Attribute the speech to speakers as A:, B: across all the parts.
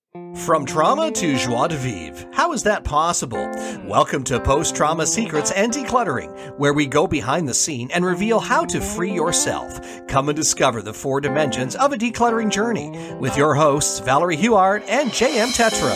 A: From trauma to joie de vivre. How is that possible? Welcome to Post-Trauma Secrets and Decluttering, where we go behind the scene and reveal how to free yourself. Come and discover the 4 dimensions of a decluttering journey with your hosts, Valerie Huard and J.M. Tetro.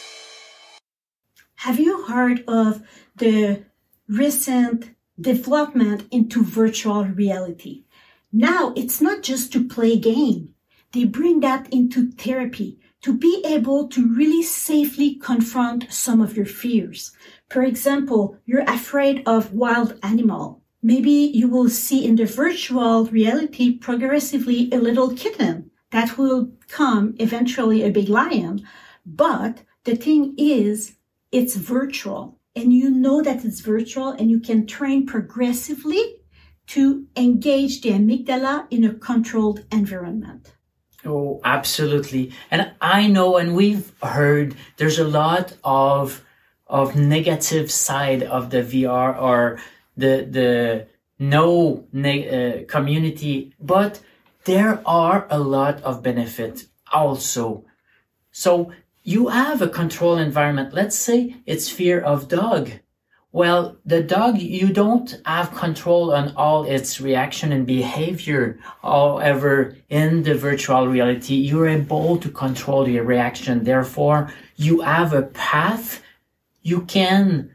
B: Have you heard of the recent development into virtual reality? Now, it's not just to play a game. They bring that into therapy to be able to really safely confront some of your fears. For example, you're afraid of wild animal. Maybe you will see in the virtual reality progressively a little kitten that will become eventually a big lion. But the thing is, it's virtual, and you know that it's virtual, and you can train progressively to engage the amygdala in a controlled environment.
C: Oh, absolutely. And I know, and we've heard, there's a lot of negative side of the VR or the community, but there are a lot of benefit also. So you have a control environment. Let's say it's fear of dog. Well, the dog, you don't have control on all its reaction and behavior. However, in the virtual reality, you're able to control your reaction. Therefore, you have a path you can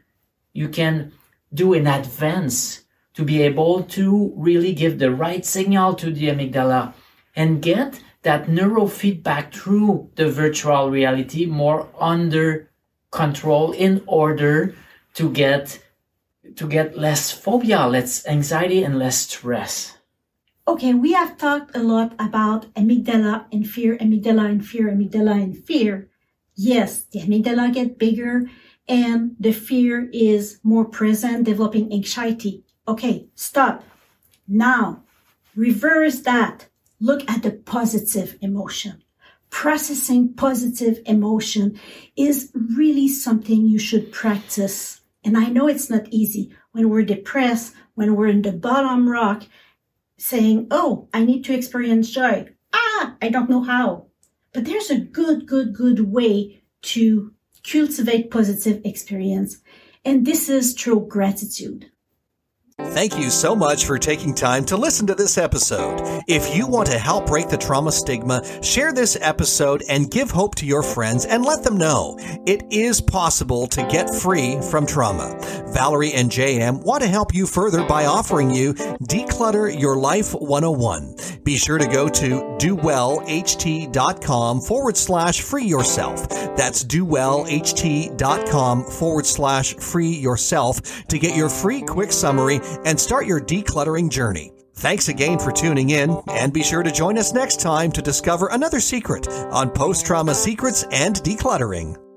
C: do in advance to be able to really give the right signal to the amygdala and get that neurofeedback through the virtual reality more under control in order to get less phobia, less anxiety, and less stress.
B: Okay, we have talked a lot about amygdala and fear, amygdala and fear, amygdala and fear. Yes, the amygdala get bigger and the fear is more present, developing anxiety. Okay, stop. Now, reverse that. Look at the positive emotion. Processing positive emotion is really something you should practice. And I know it's not easy when we're depressed, when we're in the bottom rock, saying, oh, I need to experience joy. I don't know how. But there's a good way to cultivate positive experience. And this is through gratitude.
A: Thank you so much for taking time to listen to this episode. If you want to help break the trauma stigma, share this episode and give hope to your friends and let them know it is possible to get free from trauma. Valerie and JM want to help you further by offering you Declutter Your Life 101. Be sure to go to dowellht.com/free yourself. That's dowellht.com/free yourself to get your free quick summary and start your decluttering journey. Thanks again for tuning in, and be sure to join us next time to discover another secret on Post-Trauma Secrets and Decluttering.